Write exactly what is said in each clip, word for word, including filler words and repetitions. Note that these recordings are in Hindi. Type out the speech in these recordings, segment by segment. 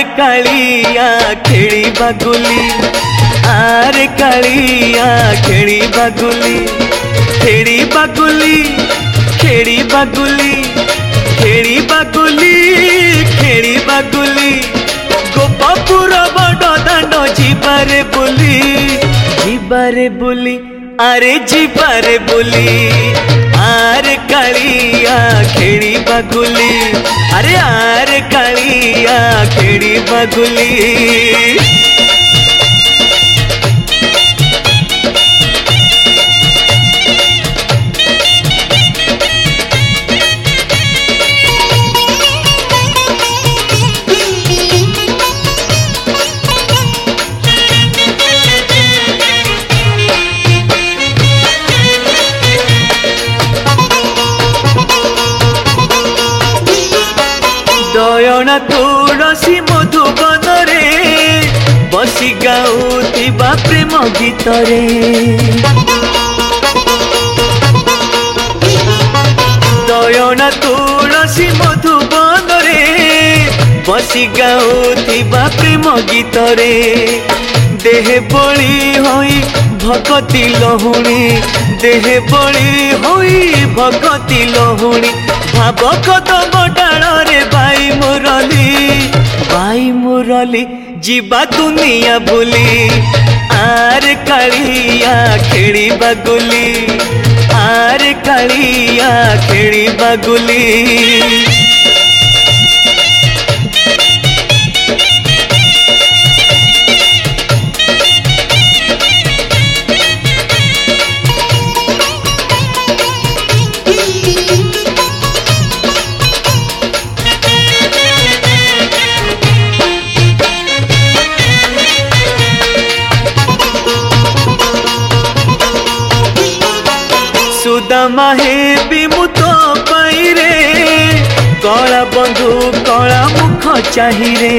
आरे कालिया खेली बागुली, आरे कालिया खेली बागुली, खेली बागुली खेली बागुली, खेली बागुली खेली बागुली, गोपापुर बड़ दांड जीवारे बुली, जीवारे बुली अरे जीवारे बुली, आरे कालिया खेली बागुली, अरे आरे कालिया खेली बागुली। दयना तुलसी मधुबन रे बसी गाउथिबा प्रेम गीत रे, दयना तुलसी मधुबन रे बसी गाउथिबा प्रेम गीत रे, देह बली होई भगती लहुणी, देह बली होई भगती लहुणी, भाव कदम डाल रे भाई मुरली, भाई मुरली जीवा दुनिया बुली, आरे कालिया खेली बागुली, आरे कालिया खेली बागुली। सुदामा हे विमुत पाई रे कला बंधु कला मुख चाही रे,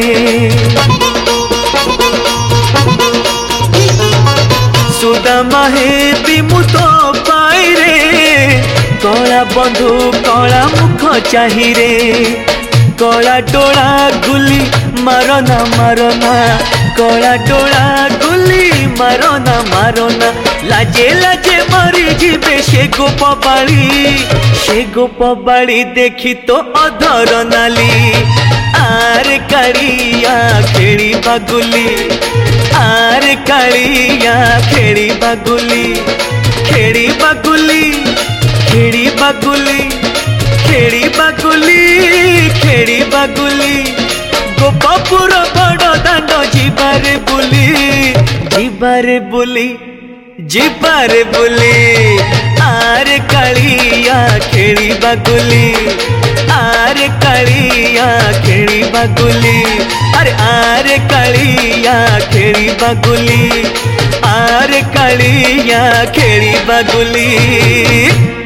सुदामा हे विमुत पाई रे कला बंधु कला मुख चाही रे, कला टोला गुली मारना मारना, कला टोला गुली मारना मारना, लाजे लाजे मरी जीवे से गोप बाड़ी, से गोप बाड़ी देखी तो अधर नाली, आरे कालिया खेली बागुली, आरे कालिया खेली बागुली, खेली बागुली खेली बागुली, खेली बागुली खेली बागुली, गोपापुर बड़ दांड जीवारे बुली, जीवारे बुली जीवारे बुली, आरे कालिया खेली बागुली, आरे कालिया खेली बागुली, अरे आरे कालिया खेली बागुली, आरे कालिया खेली बागुली।